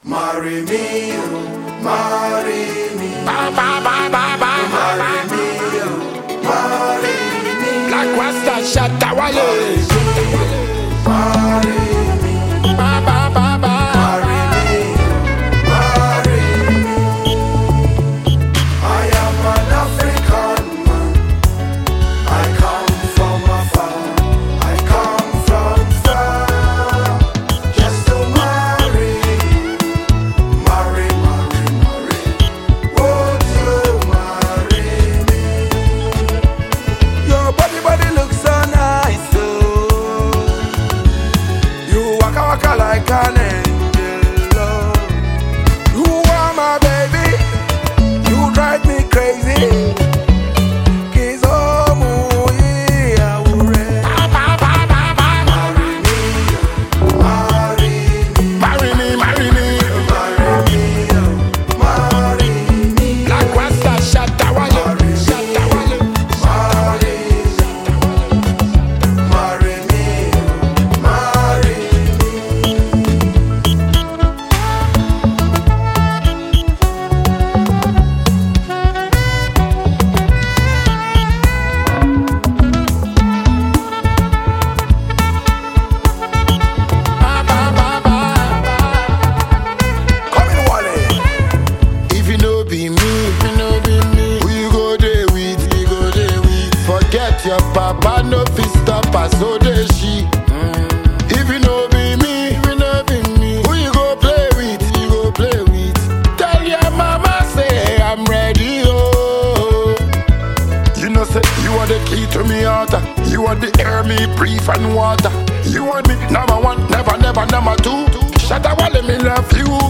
Marry me, oh, marry me. Marry me, oh, marry me. Black Rasta Shatta Wale. Marry me, marry me, marry me. I am an African man. I come from afar. I come from far. Just to marry. Won't you marry me? Your body looks so nice, oh. You waka like an angel, oh. You are my baby. You drive me crazy. Your papa no fit stop us, so dey she. If you know be me, who you go play with? Tell your mama say I'm ready, oh. You know say you are the key to me heart. You are the air me breathe and water. You are me number one, never number two. Shatta Wale, me love you.